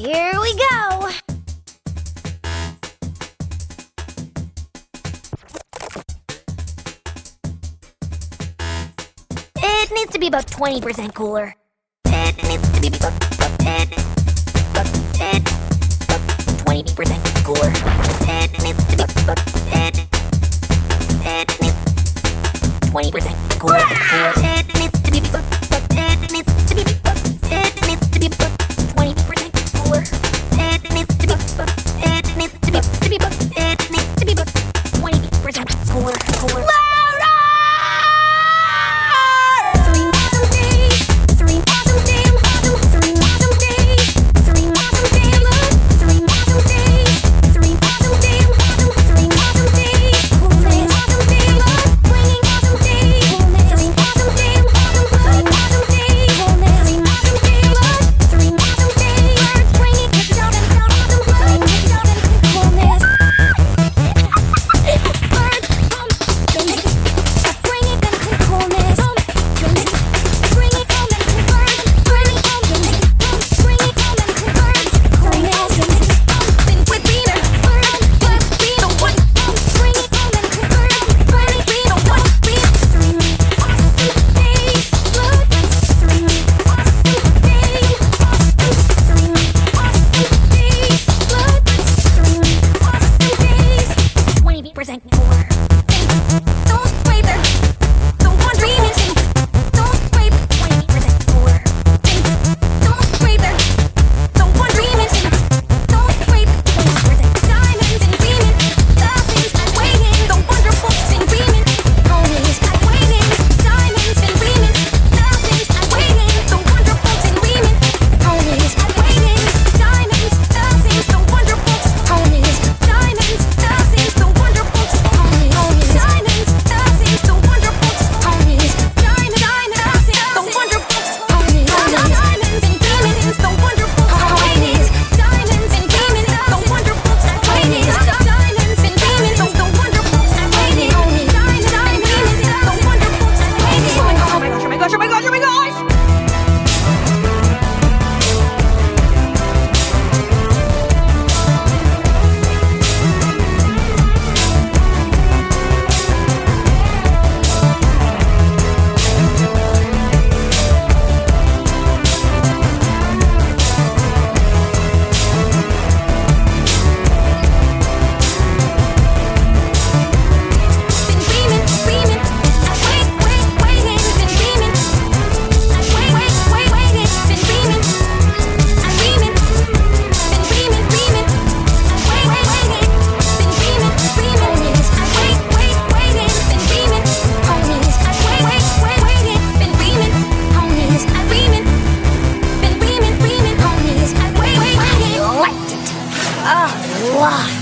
Here we go! It needs to be about 20% cooler. It needs to be about 20% cooler. It needs to be about 20% cooler. It needs to be about 20% cooler. It needs to be about 20% cooler. Lot.